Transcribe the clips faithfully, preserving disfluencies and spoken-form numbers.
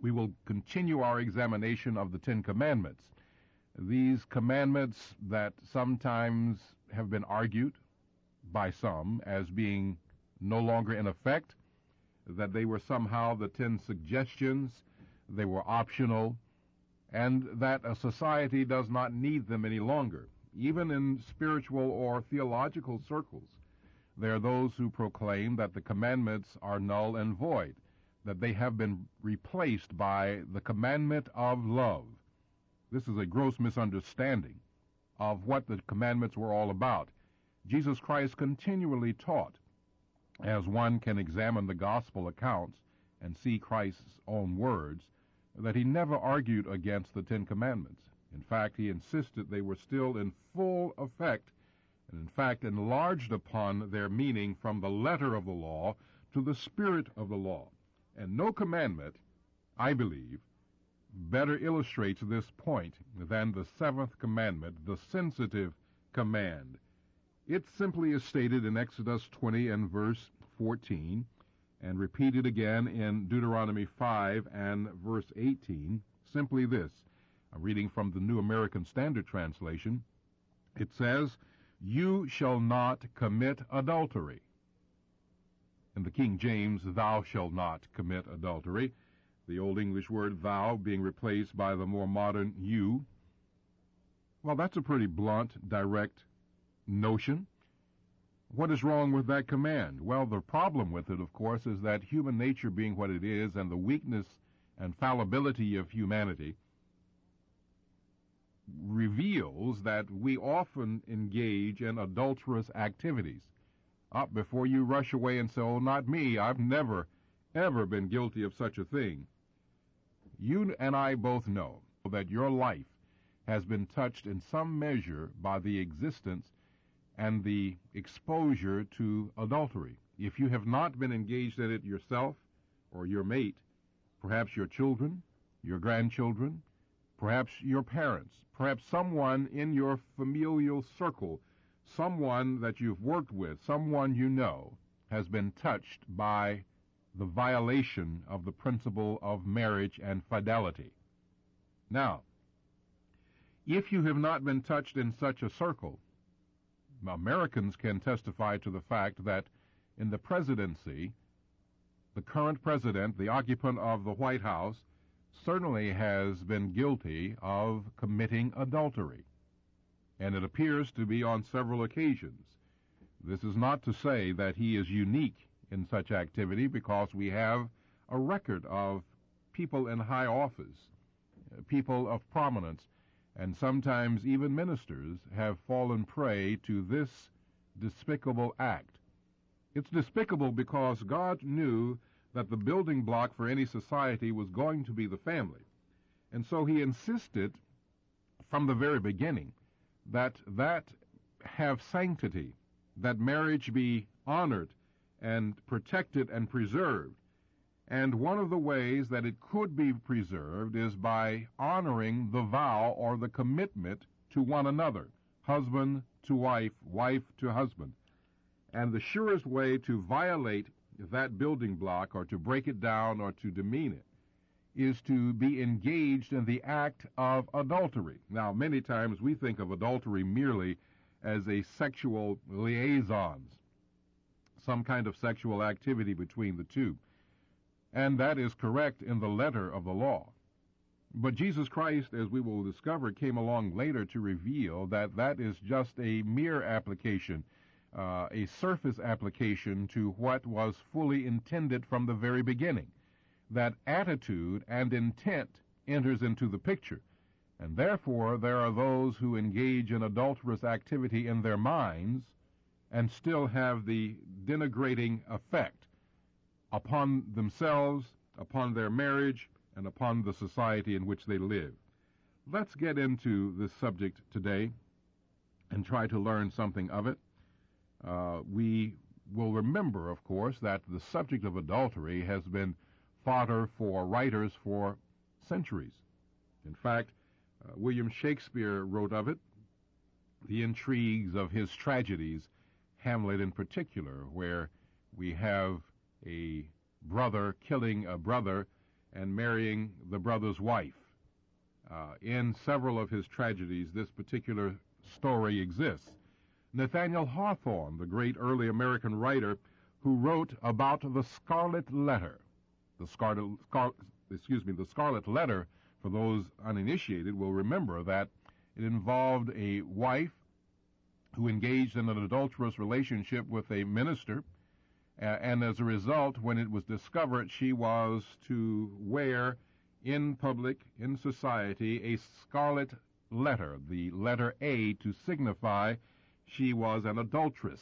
we will continue our examination of the Ten Commandments. These commandments that sometimes have been argued by some as being no longer in effect, that they were somehow the ten suggestions, they were optional, and that a society does not need them any longer. Even in spiritual or theological circles, there are those who proclaim that the commandments are null and void, that they have been replaced by the commandment of love. This is a gross misunderstanding of what the commandments were all about. Jesus Christ continually taught, as one can examine the gospel accounts and see Christ's own words, that he never argued against the Ten Commandments. In fact, he insisted they were still in full effect, and in fact enlarged upon their meaning from the letter of the law to the spirit of the law. And no commandment, I believe, better illustrates this point than the seventh commandment, the sensitive command. It simply is stated in Exodus twenty and verse fourteen, and repeated again in Deuteronomy five and verse eighteen, simply this. I'm reading from the New American Standard Translation. It says, "You shall not commit adultery." In the King James, "thou shalt not commit adultery," the Old English word thou being replaced by the more modern you. Well, that's a pretty blunt, direct notion. What is wrong with that command? Well, the problem with it, of course, is that human nature being what it is, and the weakness and fallibility of humanity, reveals that we often engage in adulterous activities. Uh, before you rush away and say, "Oh, not me, I've never, ever been guilty of such a thing," you and I both know that your life has been touched in some measure by the existence and the exposure to adultery. If you have not been engaged in it yourself or your mate, perhaps your children, your grandchildren, perhaps your parents, perhaps someone in your familial circle, someone that you've worked with, someone you know, has been touched by the violation of the principle of marriage and fidelity. Now, if you have not been touched in such a circle, Americans can testify to the fact that in the presidency, the current president, the occupant of the White House, certainly has been guilty of committing adultery, and it appears to be on several occasions. This is not to say that he is unique in such activity, because we have a record of people in high office, people of prominence, and sometimes even ministers have fallen prey to this despicable act. It's despicable because God knew that the building block for any society was going to be the family. And so he insisted from the very beginning that that have sanctity, that marriage be honored and protected and preserved. And one of the ways that it could be preserved is by honoring the vow or the commitment to one another, husband to wife, wife to husband. And the surest way to violate that building block, or to break it down, or to demean it, is to be engaged in the act of adultery. Now, many times we think of adultery merely as a sexual liaisons, some kind of sexual activity between the two. And that is correct in the letter of the law. But Jesus Christ, as we will discover, came along later to reveal that that is just a mere application, uh, a surface application to what was fully intended from the very beginning. That attitude and intent enters into the picture, and therefore there are those who engage in adulterous activity in their minds and still have the denigrating effect upon themselves, upon their marriage, and upon the society in which they live. Let's get into this subject today and try to learn something of it. Uh, we will remember, of course, that the subject of adultery has been fodder for writers for centuries. In fact, uh, William Shakespeare wrote of it, the intrigues of his tragedies, Hamlet in particular, where we have a brother killing a brother, and marrying the brother's wife. Uh, in several of his tragedies, this particular story exists. Nathaniel Hawthorne, the great early American writer, who wrote about the Scarlet Letter, the Scarlet, Scar, excuse me, the Scarlet Letter, for those uninitiated, will remember that it involved a wife who engaged in an adulterous relationship with a minister, uh, and as a result, when it was discovered, she was to wear in public, in society, a scarlet letter, the letter A, to signify she was an adulteress.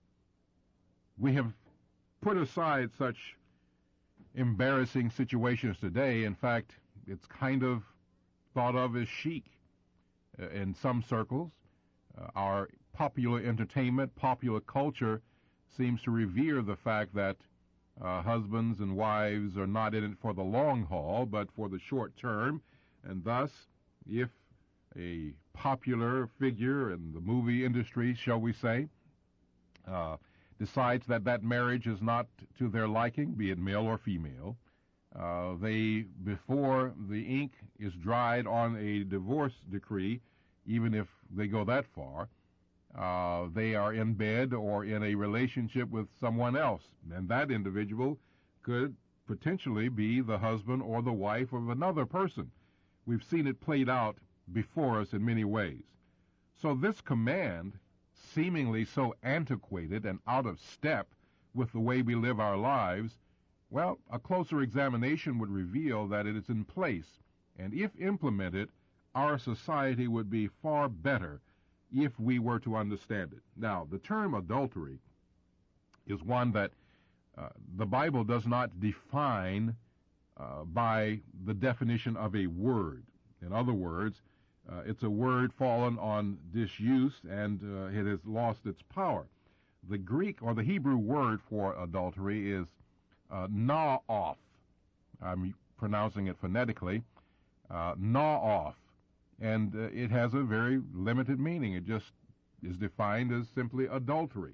We have put aside such embarrassing situations today. In fact, it's kind of thought of as chic uh, in some circles. Uh, our popular entertainment, popular culture seems to revere the fact that uh, husbands and wives are not in it for the long haul, but for the short term, and thus, if a popular figure in the movie industry, shall we say, uh, decides that that marriage is not to their liking, be it male or female, uh, they, before the ink is dried on a divorce decree, even if they go that far, uh, they are in bed or in a relationship with someone else, and that individual could potentially be the husband or the wife of another person. We've seen it played out before us in many ways. So this command, seemingly so antiquated and out of step with the way we live our lives, well, a closer examination would reveal that it is in place, and if implemented, our society would be far better if we were to understand it. Now, the term adultery is one that uh, the Bible does not define uh, by the definition of a word. In other words, uh, it's a word fallen on disuse, and uh, it has lost its power. The Greek or the Hebrew word for adultery is uh, na'oth. I'm pronouncing it phonetically, uh, na'oth. And uh, it has a very limited meaning. It just is defined as simply adultery.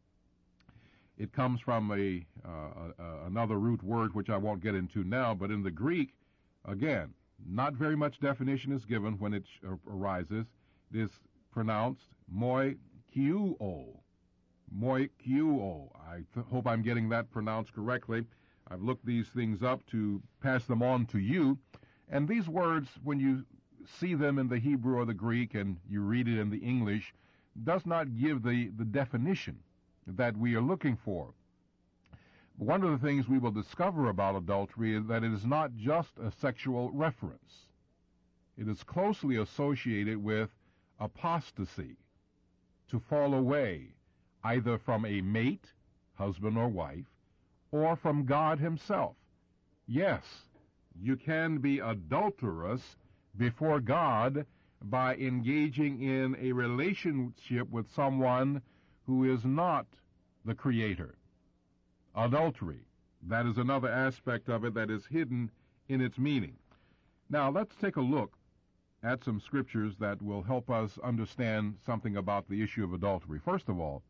It comes from a, uh, uh, another root word, which I won't get into now, but in the Greek, again, not very much definition is given when it sh- arises. It is pronounced moi kiuo. Moi kiuo. I th- hope I'm getting that pronounced correctly. I've looked these things up to pass them on to you. And these words, when you see them in the Hebrew or the Greek and you read it in the English, does not give the, the definition that we are looking for. One of the things we will discover about adultery is that it is not just a sexual reference. It is closely associated with apostasy, to fall away, either from a mate, husband or wife, or from God himself. Yes, you can be adulterous before God by engaging in a relationship with someone who is not the Creator. Adultery, that is another aspect of it that is hidden in its meaning. Now, let's take a look at some scriptures that will help us understand something about the issue of adultery. First of all,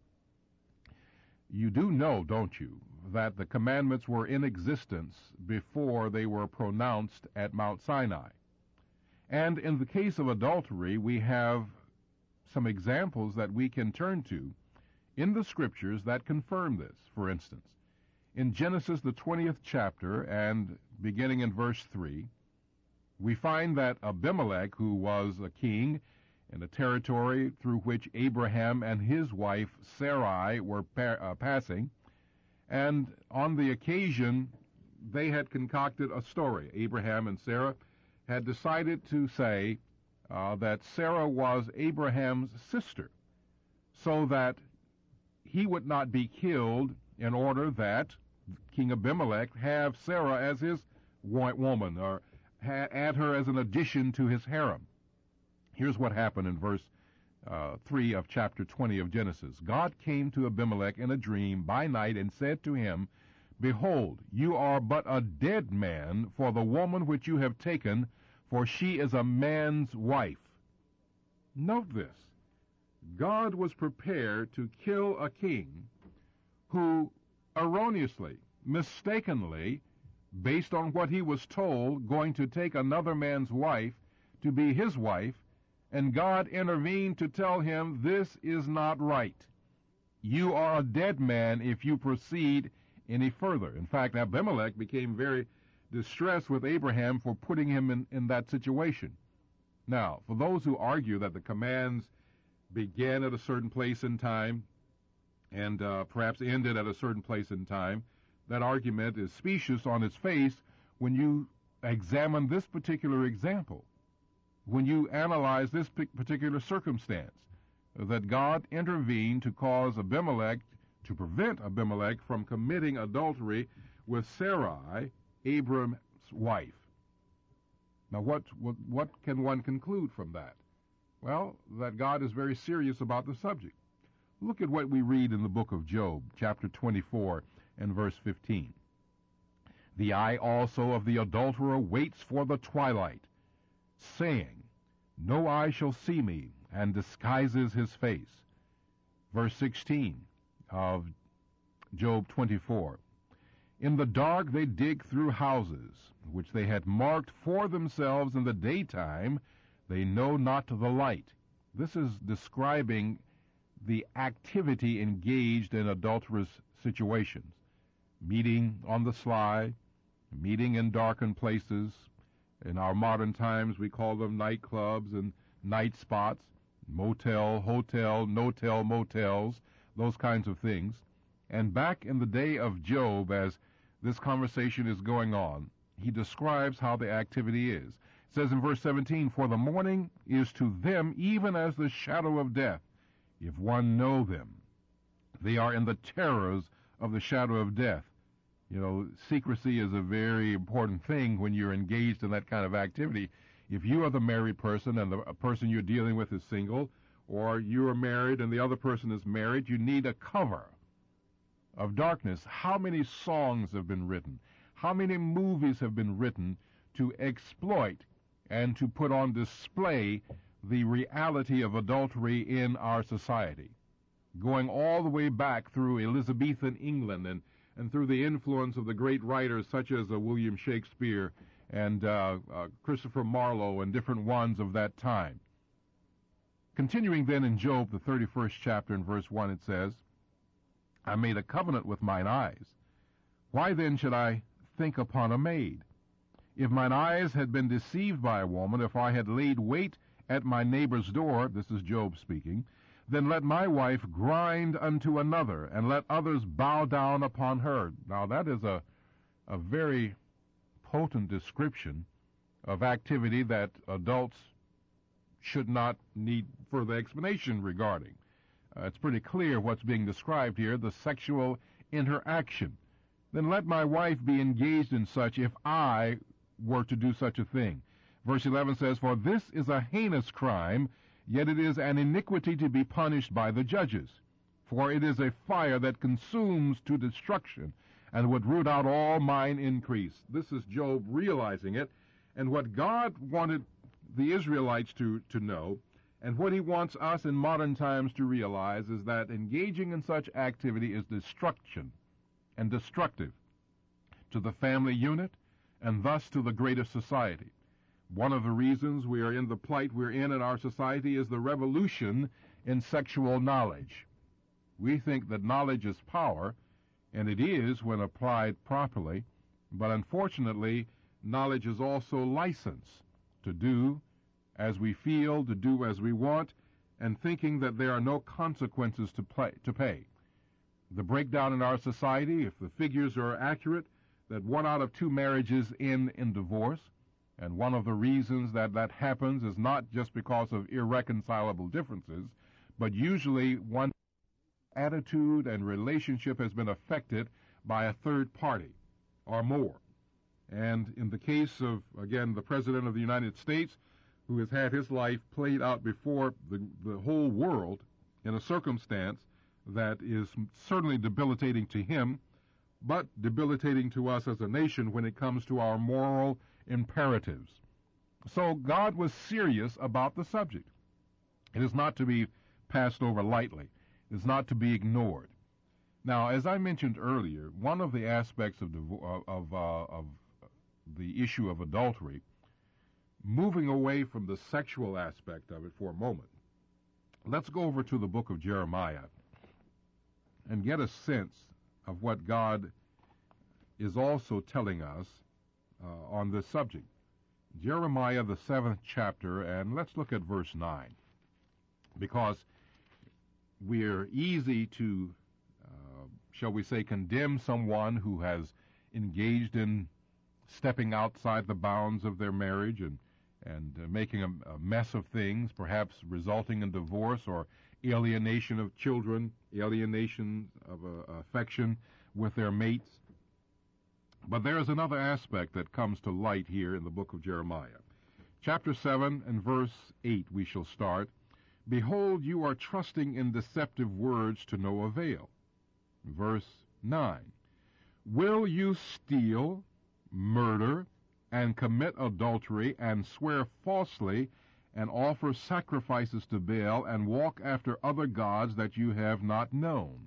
you do know, don't you, that the commandments were in existence before they were pronounced at Mount Sinai. And in the case of adultery, we have some examples that we can turn to in the scriptures that confirm this. For instance, in Genesis, the twentieth chapter, and beginning in verse three, we find that Abimelech, who was a king in a territory through which Abraham and his wife Sarai were pa- uh, passing, and on the occasion, they had concocted a story. Abraham and Sarah had decided to say uh, that Sarah was Abraham's sister, so that he would not be killed, in order that King Abimelech have Sarah as his woman, or ha- add her as an addition to his harem. Here's what happened in verse uh, three of chapter twenty of Genesis. God came to Abimelech in a dream by night and said to him, "Behold, you are but a dead man for the woman which you have taken, for she is a man's wife." Note this. God was prepared to kill a king who erroneously, mistakenly, based on what he was told, going to take another man's wife to be his wife, and God intervened to tell him, this is not right. You are a dead man if you proceed any further. In fact, Abimelech became very distressed with Abraham for putting him in, in that situation. Now, for those who argue that the commands began at a certain place in time and uh, perhaps ended at a certain place in time, that argument is specious on its face when you examine this particular example, when you analyze this particular circumstance, that God intervened to cause Abimelech, to prevent Abimelech from committing adultery with Sarai, Abram's wife. Now, what, what, what can one conclude from that? Well, that God is very serious about the subject. Look at what we read in the book of Job, chapter twenty-four and verse fifteen. The eye also of the adulterer waits for the twilight, saying, no eye shall see me, and disguises his face. Verse sixteen of Job twenty-four. In the dark they dig through houses, which they had marked for themselves in the daytime, they know not the light. This is describing the activity engaged in adulterous situations. Meeting on the sly, meeting in darkened places. In our modern times we call them nightclubs and night spots, motel, hotel, no-tell motels, those kinds of things. And back in the day of Job, as this conversation is going on, he describes how the activity is. It says in verse seventeen, for the morning is to them even as the shadow of death, if one know them. They are in the terrors of the shadow of death. You know, secrecy is a very important thing when you're engaged in that kind of activity. If you are the married person and the person you're dealing with is single, or you are married and the other person is married, you need a cover of darkness. How many songs have been written? How many movies have been written to exploit and to put on display the reality of adultery in our society? Going all the way back through Elizabethan England and, and through the influence of the great writers such as uh, William Shakespeare and uh, uh, Christopher Marlowe and different ones of that time. Continuing then in Job, the thirty-first chapter, in verse one, it says, I made a covenant with mine eyes. Why then should I think upon a maid? If mine eyes had been deceived by a woman, if I had laid wait at my neighbor's door, this is Job speaking, then let my wife grind unto another, and let others bow down upon her. Now that is a, a very potent description of activity that adults should not need further explanation regarding. Uh, it's pretty clear what's being described here, the sexual interaction. Then let my wife be engaged in such if I were to do such a thing. Verse eleven says, for this is a heinous crime, yet it is an iniquity to be punished by the judges. For it is a fire that consumes to destruction, and would root out all mine increase. This is Job realizing it, and what God wanted the Israelites to, to know, and what he wants us in modern times to realize, is that engaging in such activity is destruction and destructive to the family unit, and thus to the greater society. One of the reasons we are in the plight we're in in our society is the revolution in sexual knowledge. We think that knowledge is power, and it is when applied properly, but unfortunately, knowledge is also license to do as we feel, to do as we want, and thinking that there are no consequences to, play, to pay. The breakdown in our society, if the figures are accurate, that one out of two marriages end in divorce, and one of the reasons that that happens is not just because of irreconcilable differences, but usually one attitude and relationship has been affected by a third party or more. And in the case of, again, the President of the United States, who has had his life played out before the, the whole world in a circumstance that is certainly debilitating to him, but debilitating to us as a nation when it comes to our moral imperatives. So God was serious about the subject. It is not to be passed over lightly. It is not to be ignored. Now, as I mentioned earlier, one of the aspects of, divo- of, uh, of the issue of adultery, moving away from the sexual aspect of it for a moment, let's go over to the book of Jeremiah and get a sense of what God is also telling us uh, on this subject. Jeremiah, the seventh chapter, and let's look at verse nine, because we're easy to, uh, shall we say, condemn someone who has engaged in stepping outside the bounds of their marriage and, and uh, making a, a mess of things, perhaps resulting in divorce or alienation of children, alienation of uh, affection with their mates. But there is another aspect that comes to light here in the book of Jeremiah. Chapter seven and verse eight we shall start. Behold, you are trusting in deceptive words to no avail. Verse nine. Will you steal, murder, and commit adultery, and swear falsely, and offer sacrifices to Baal, and walk after other gods that you have not known?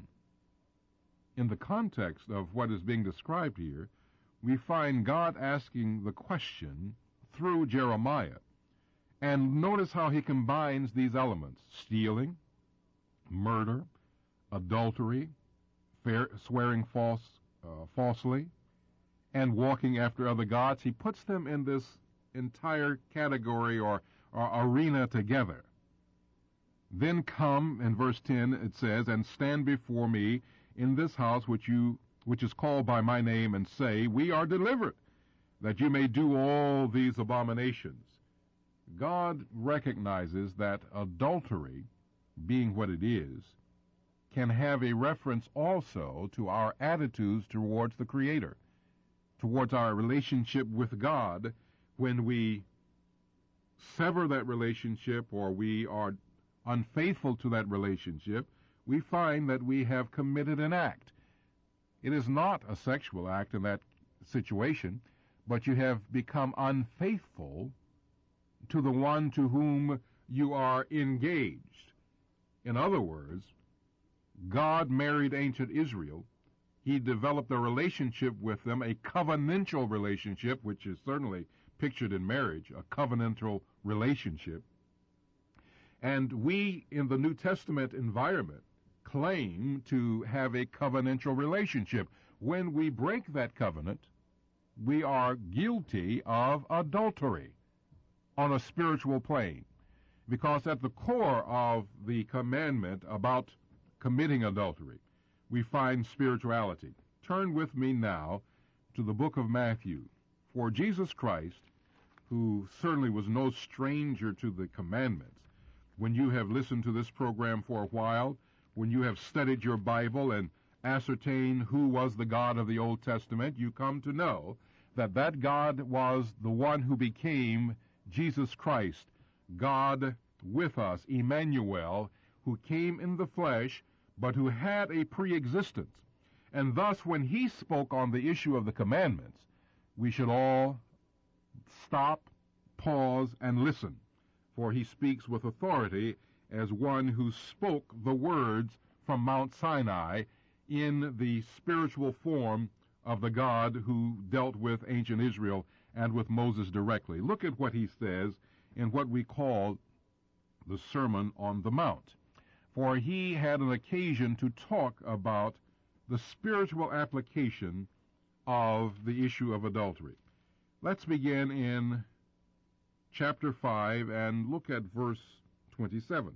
In the context of what is being described here, we find God asking the question through Jeremiah. And notice how he combines these elements: stealing, murder, adultery, fair, swearing false, uh, falsely, and walking after other gods. He puts them in this entire category or, or arena together. Then come, in verse ten it says, and stand before me in this house which you which is called by my name, and say, we are delivered, that you may do all these abominations. God recognizes that adultery, being what it is, can have a reference also to our attitudes towards the Creator, towards our relationship with God. When we sever that relationship or we are unfaithful to that relationship, we find that we have committed an act. It is not a sexual act in that situation, but you have become unfaithful to the one to whom you are engaged. In other words, God married ancient Israel. He developed a relationship with them, a covenantal relationship, which is certainly pictured in marriage, a covenantal relationship. And we, in the New Testament environment, claim to have a covenantal relationship. When we break that covenant, we are guilty of adultery on a spiritual plane. Because at the core of the commandment about committing adultery, we find spirituality. Turn with me now to the book of Matthew. For Jesus Christ, who certainly was no stranger to the commandments, when you have listened to this program for a while, when you have studied your Bible and ascertained who was the God of the Old Testament, you come to know that that God was the one who became Jesus Christ, God with us, Emmanuel, who came in the flesh, but who had a pre-existence. And thus, when he spoke on the issue of the commandments, we should all stop, pause, and listen, for he speaks with authority as one who spoke the words from Mount Sinai in the spiritual form of the God who dealt with ancient Israel and with Moses directly. Look at what he says in what we call the Sermon on the Mount. For he had an occasion to talk about the spiritual application of the issue of adultery. Let's begin in chapter five and look at verse twenty-seven.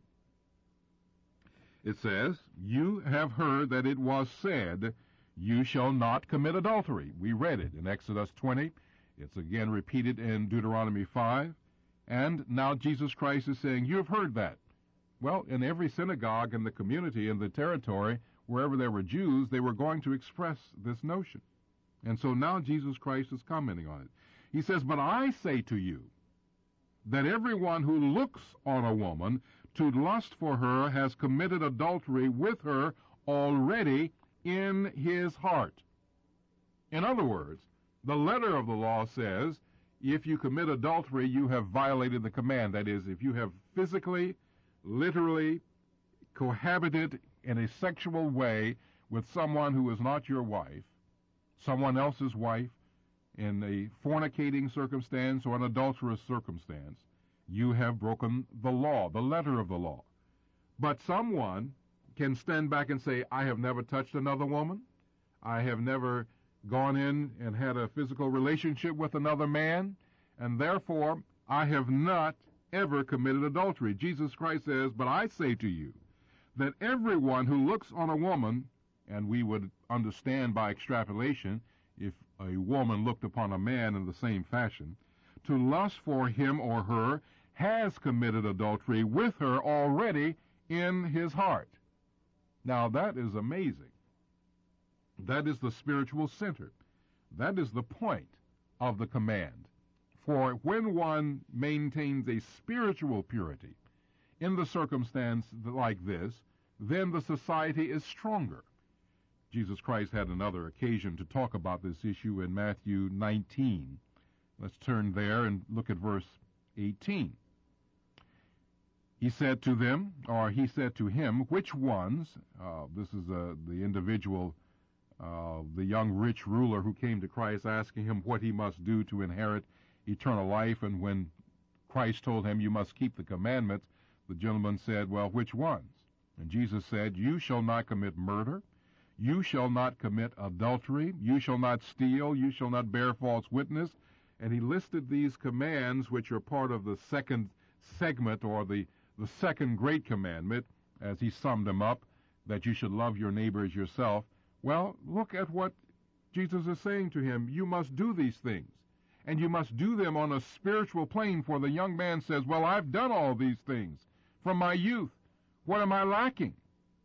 It says, you have heard that it was said, you shall not commit adultery. We read it in Exodus twenty. It's again repeated in Deuteronomy five. And now Jesus Christ is saying, you have heard that. Well, in every synagogue in the community, in the territory, wherever there were Jews, they were going to express this notion. And so now Jesus Christ is commenting on it. He says, but I say to you that everyone who looks on a woman to lust for her has committed adultery with her already in his heart. In other words, the letter of the law says, if you commit adultery, you have violated the command. That is, if you have physically, literally cohabited in a sexual way with someone who is not your wife, someone else's wife, in a fornicating circumstance or an adulterous circumstance, you have broken the law, the letter of the law. But someone can stand back and say, I have never touched another woman. I have never gone in and had a physical relationship with another man, and therefore I have not ever committed adultery. Jesus Christ says, but I say to you that everyone who looks on a woman, and we would understand by extrapolation if a woman looked upon a man in the same fashion, to lust for him or her has committed adultery with her already in his heart. Now that is amazing. That is the spiritual center. That is the point of the command. For when one maintains a spiritual purity in the circumstance like this, then the society is stronger. Jesus Christ had another occasion to talk about this issue in Matthew nineteen. Let's turn there and look at verse eighteen. He said to them, or he said to him, which ones, uh, this is uh, the individual, uh, the young rich ruler who came to Christ asking him what he must do to inherit eternal life, and when Christ told him you must keep the commandments, the gentleman said, well, which ones? And Jesus said, you shall not commit murder, you shall not commit adultery, you shall not steal, you shall not bear false witness. And he listed these commands, which are part of the second segment, or the, the second great commandment, as he summed them up, that you should love your neighbor as yourself. Well, look at what Jesus is saying to him. You must do these things, and you must do them on a spiritual plane, for the young man says, well, I've done all these things from my youth. What am I lacking?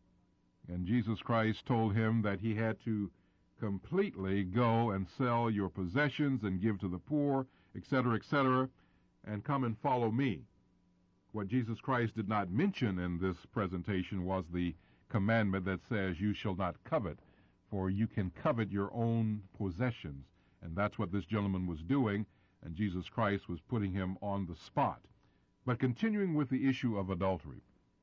And Jesus Christ told him that he had to completely go and sell your possessions and give to the poor, et cetera, et cetera, and come and follow me. What Jesus Christ did not mention in this presentation was the commandment that says you shall not covet, for you can covet your own possessions. And that's what this gentleman was doing, and Jesus Christ was putting him on the spot. But continuing with the issue of adultery,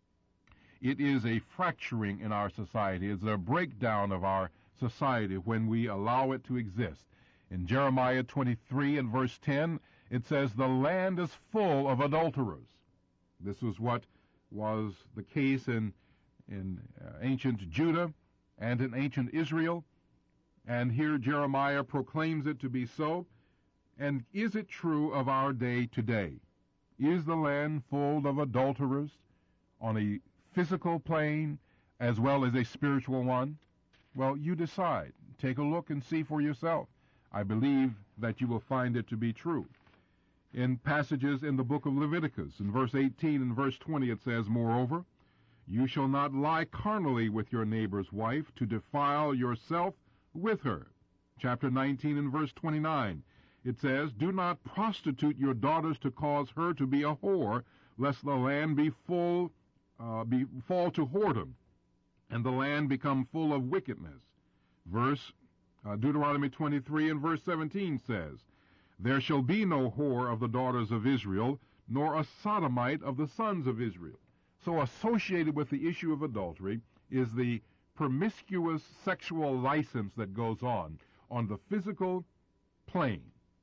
it is a fracturing in our society. It's a breakdown of our society when we allow it to exist. In Jeremiah twenty-three and verse ten, it says, the land is full of adulterers. This was what was the case in, in uh, ancient Judah and in ancient Israel. And here Jeremiah proclaims it to be so. And is it true of our day today? Is the land full of adulterers on a physical plane as well as a spiritual one? Well, you decide. Take a look and see for yourself. I believe that you will find it to be true. In passages in the book of Leviticus, in verse eighteen and verse twenty, it says, moreover, you shall not lie carnally with your neighbor's wife to defile yourself with her. Chapter nineteen and verse twenty-nine, it says, do not prostitute your daughters to cause her to be a whore, lest the land be full, uh, be fall to whoredom, and the land become full of wickedness. Verse uh, Deuteronomy twenty-three and verse seventeen says, there shall be no whore of the daughters of Israel, nor a sodomite of the sons of Israel. So associated with the issue of adultery is the promiscuous sexual license that goes on, on the physical plane.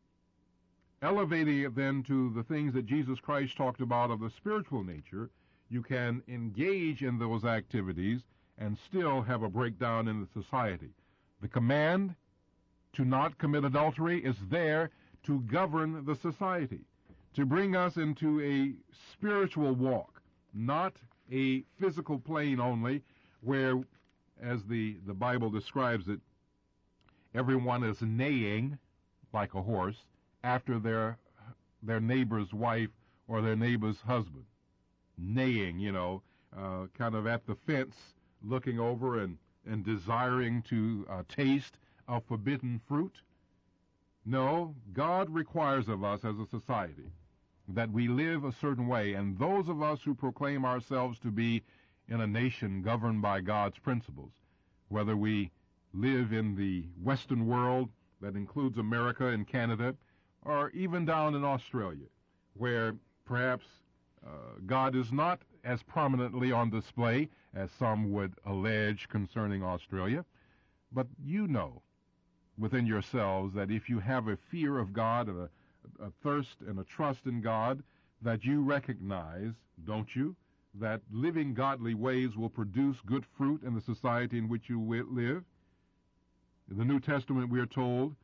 Elevating it then to the things that Jesus Christ talked about of the spiritual nature, you can engage in those activities and still have a breakdown in the society. The command to not commit adultery is there to govern the society, to bring us into a spiritual walk, not a physical plane only, where, as the, the Bible describes it, everyone is neighing like a horse after their their neighbor's wife or their neighbor's husband. Neighing, you know, uh, kind of at the fence, looking over and, and desiring to uh, taste of forbidden fruit. No, God requires of us as a society that we live a certain way, and those of us who proclaim ourselves to be in a nation governed by God's principles, whether we live in the Western world, that includes America and Canada, or even down in Australia, where perhaps uh, God is not as prominently on display as some would allege concerning Australia. But you know within yourselves that if you have a fear of God and a, a thirst and a trust in God, that you recognize, don't you, that living godly ways will produce good fruit in the society in which you live. In the New Testament we are told,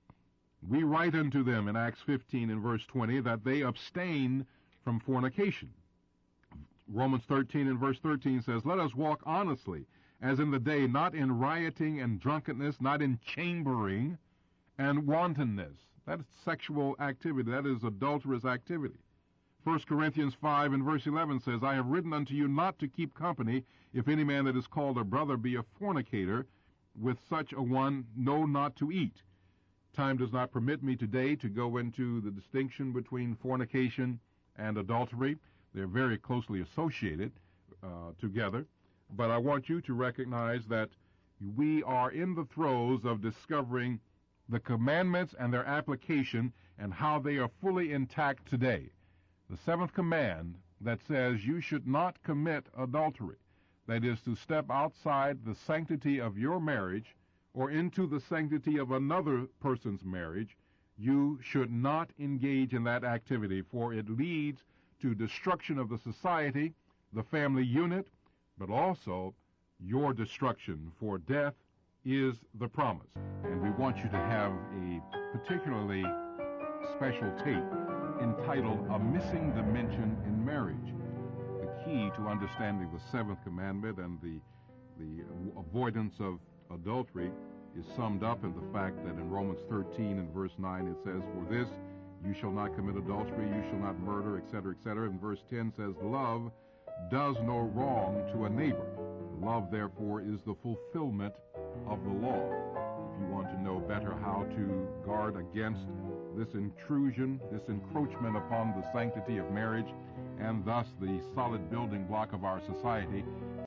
we write unto them in Acts fifteen and verse twenty that they abstain from fornication. Romans thirteen and verse thirteen says, let us walk honestly, as in the day, not in rioting and drunkenness, not in chambering and wantonness. That is sexual activity. That is adulterous activity. First Corinthians five and verse eleven says, I have written unto you not to keep company, if any man that is called a brother be a fornicator, with such a one know not to eat. Time does not permit me today to go into the distinction between fornication and adultery. They're very closely associated uh, together. But I want you to recognize that we are in the throes of discovering the commandments and their application and how they are fully intact today. The seventh command that says you should not commit adultery, that is to step outside the sanctity of your marriage or into the sanctity of another person's marriage, you should not engage in that activity, for it leads to destruction of the society, the family unit, but also your destruction, for death is the promise. And we want you to have a particularly special tape entitled A Missing Dimension in Marriage. The key to understanding the seventh commandment and the, the avoidance of adultery is summed up in the fact that in Romans thirteen and verse nine it says, for this you shall not commit adultery, you shall not murder, et cetera, et cetera. And verse ten says, love does no wrong to a neighbor. Love, therefore, is the fulfillment of the law. If you want to know better how to guard against this intrusion, this encroachment upon the sanctity of marriage, and thus the solid building block of our society,